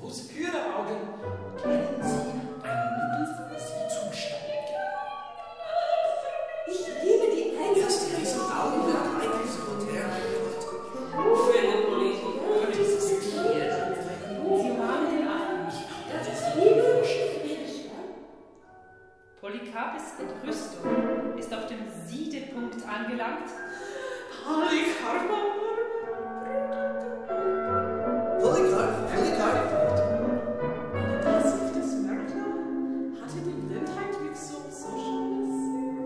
große Hühneraugen. Kennen Sie ein Mittel für Sie zum Steigen? Ich liebe die Jetzt Einsamkeit. diesen Augenblick ein Sekretär. Für eine Politiker, dieses Tier. Sie haben den Affen nicht. Das ist liebe Vorstellung. Polycarpes Entrüstung ist auf dem Siedepunkt angelangt. Polycarp. Polycarp. Das auf des Mörder hatte die Blindheit mit so Schönes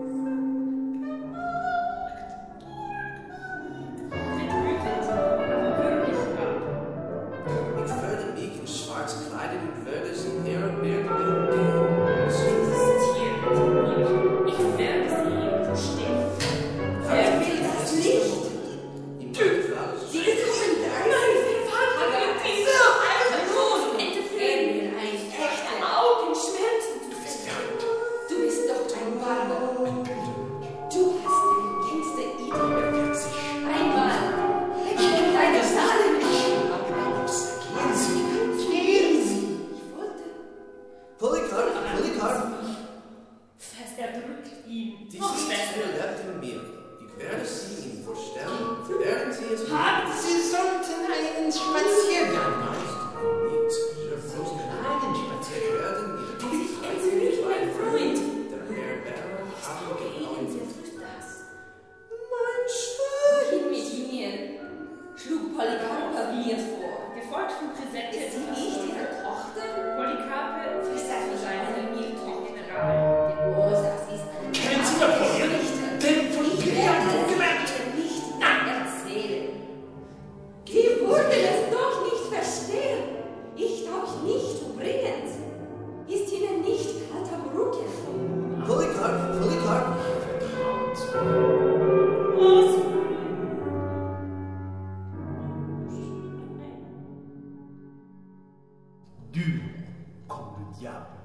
Wütend, aber wirklich ab. Ich würde mich in schwarz kleiden und würde sie her und her gehen. Dieses Tier mit mir. Ich werde sie ihm verstehen. Wer will das nicht? Im Notfall. Sie kommen da. Nein, Vater, Diese Alkohol. entfernen wir ein echter Augenschmerzen. Du bist doch ein Barber. Du hast die geringste Idee. Ein Mann. Deine Zahlen nicht. Gehen Sie. Ich wollte. Polycarp. Fest erdrückt ihn. Die Sitztür lebt in mir. Ich werde sie Ihnen vorstellen. Werden Sie es Sie sollten einen Spaziergang machen. nicht? So kleinen Spaziergang. Werden wir Kennst du nicht, mein Freund? Der Herr Baron haben genau Reden Sie das. mein Schwein. Wohin mit mir? Schlug Polycarpa mir vor. Gefolgt von Crisette. Ist sie nicht ihre Tochter? Polycarpe Ist das nicht eine General. Oh, das ist eine Kennen Sie Napoleon? Den von Ich Pelean werde vorgemerkt. es Ihnen nicht erzählen. Sie würden es doch nicht verstehen. Ich darf nicht umbringen. Ist Ihnen nicht kalt am Rücken? Polycarp. Dur comme le diable.